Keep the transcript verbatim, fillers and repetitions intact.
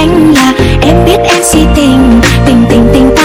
anh là em biết em si tình, tình tình tình ta